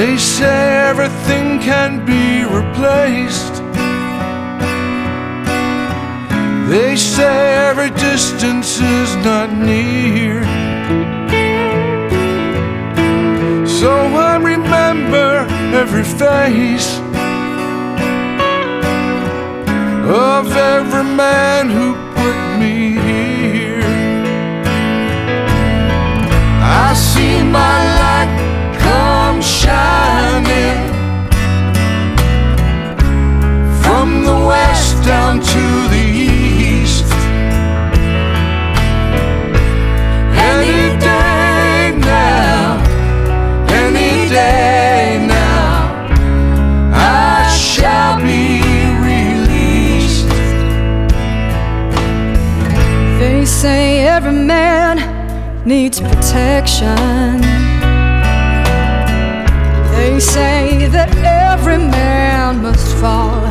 They say everything can be replaced. They say every distance is not near. So I remember every face of every man who put me here. I see my light come shining from the west down to the east. Any day now, any day now, I shall be released. They say every man needs protection. They say that every man must fall.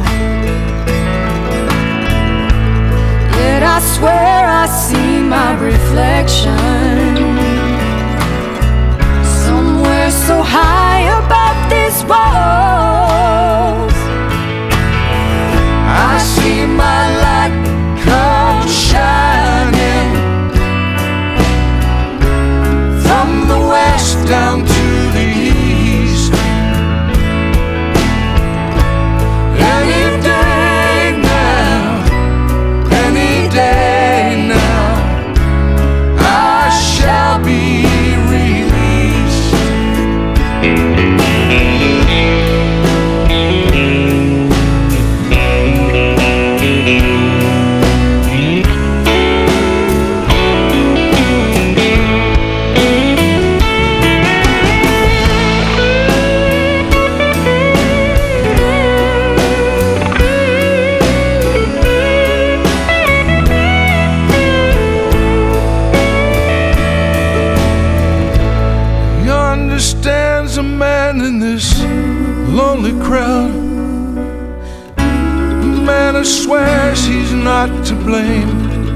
Yet I swear I see my reflection somewhere so high above these walls. I see my light come shining from the west down to the east. Any day now, any day now, I shall be released. Stands a man in this lonely crowd, a man who swears he's not to blame.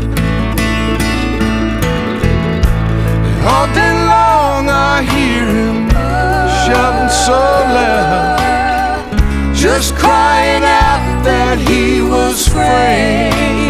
And all day long I hear him shouting so loud, just crying out that he was free.